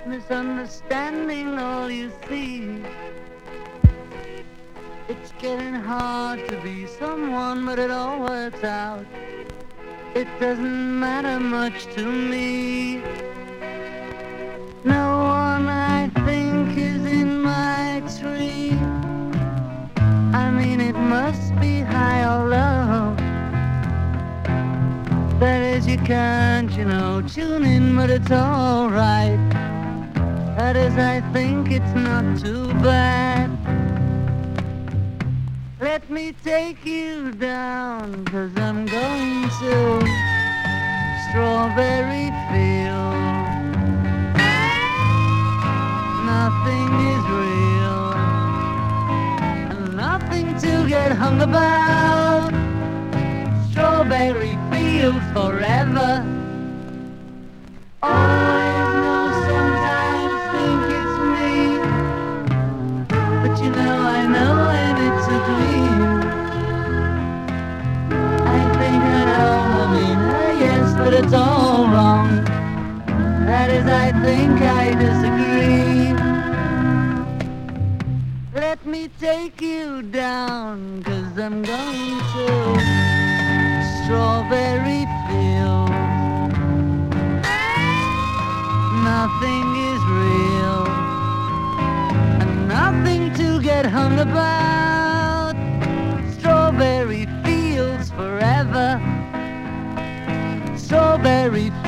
misunderstanding all you see. It's getting hard to be someone, but it all works out. It doesn't matter much to me. No one I think is in my tree. I mean, it must be high or low. That is, you can't, tune in, but it's alright. That is, I think it's not too bad. Let me take you down, 'cause I'm going to Strawberry Field. Nothing is real, and nothing to get hung about. Strawberry Field forever. Always know, sometimes think it's me, but I know when it's a dream. I think I know, yes, but it's all wrong. That is, I think I disagree. Let me take you down, 'cause I'm going to Strawberry Field. Nothing is real, and nothing to get hung about. Strawberry Fields forever. Strawberry